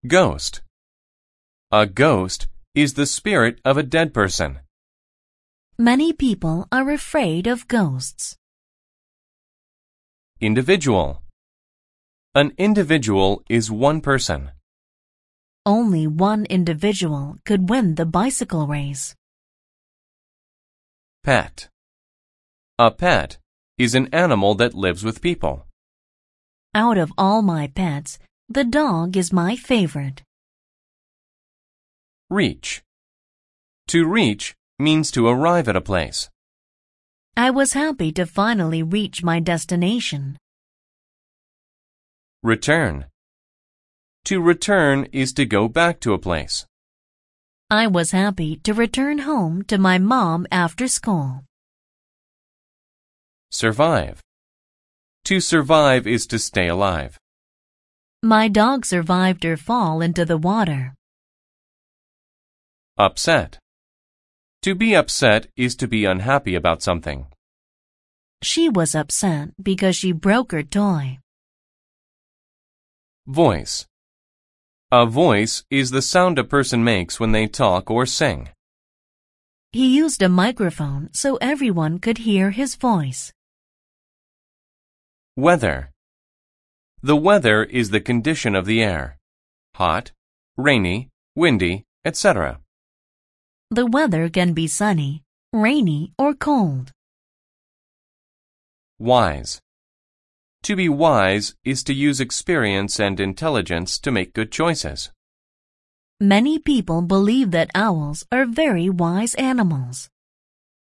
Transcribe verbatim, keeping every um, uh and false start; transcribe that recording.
Ghost. A ghost is the spirit of a dead person. Many people are afraid of ghosts. Individual. An individual is one person. Only one individual could win the bicycle race. Pet. A pet is an animal that lives with people. Out of all my pets, the dog is my favorite. Reach. To reach means to arrive at a place. I was happy to finally reach my destination. Return. To return is to go back to a place. I was happy to return home to my mom after school. Survive. To survive is to stay alive. My dog survived her fall into the water. Upset. To be upset is to be unhappy about something. She was upset because she broke her toy. Voice. A voice is the sound a person makes when they talk or sing. He used a microphone so everyone could hear his voice. Weather. The weather is the condition of the air. Hot, rainy, windy, et cetera. The weather can be sunny, rainy, or cold. Wise. To be wise is to use experience and intelligence to make good choices. Many people believe that owls are very wise animals.